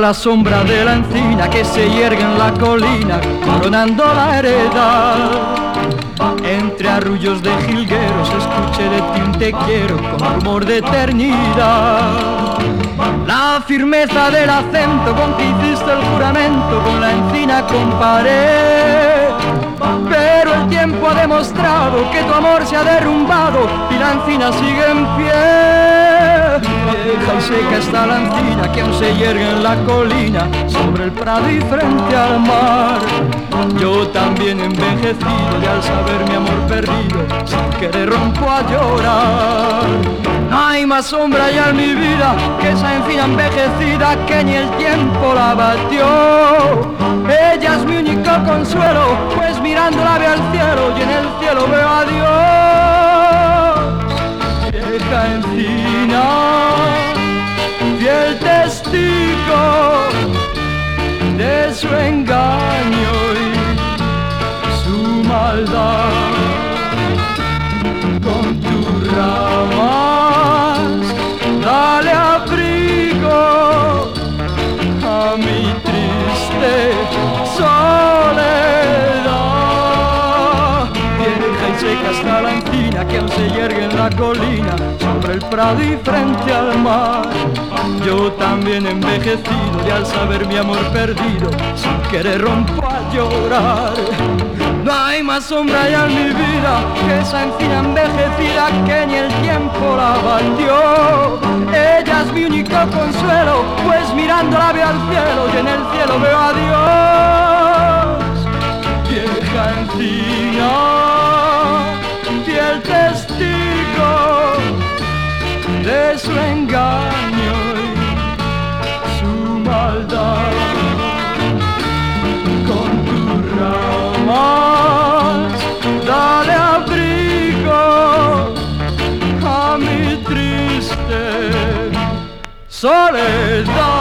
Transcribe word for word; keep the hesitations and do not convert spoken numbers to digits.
la sombra de la encina que se yergue en la colina, coronando la heredad. Entre arrullos de jilgueros escuché de ti un te quiero con rumor de eternidad. La firmeza del acento con que hiciste el juramento con la encina comparé. Pero el tiempo ha demostrado que tu amor se ha derrumbado y la encina sigue en pie. Vieja y seca está la encina que aún se yergue en la colina, sobre el prado y frente al mar. Yo también envejecido y al saber mi amor perdido, sin querer rompo a llorar. No hay más sombra ya en mi vida que esa encina envejecida que ni el tiempo la batió. Ella es mi único consuelo, pues mirándola veo al cielo y en el cielo veo a Dios. Vieja encina, fiel testigo de su engaño y su maldad. Con tus ramas dale abrigo a mi triste soledad. Vieja y seca está la encina que aún se yergue en la colina, sobre el prado y frente al mar. Yo también envejecido y al saber mi amor perdido, sin querer rompo a llorar. No hay más sombra ya en mi vida que esa encina envejecida que ni el tiempo la batió. Ella es mi único consuelo, pues mirándola veo al cielo y en el cielo veo a Dios. Vieja encina, fiel testigo de su engaño y su maldad. Con tus ramas dale abrigo a mi triste soledad.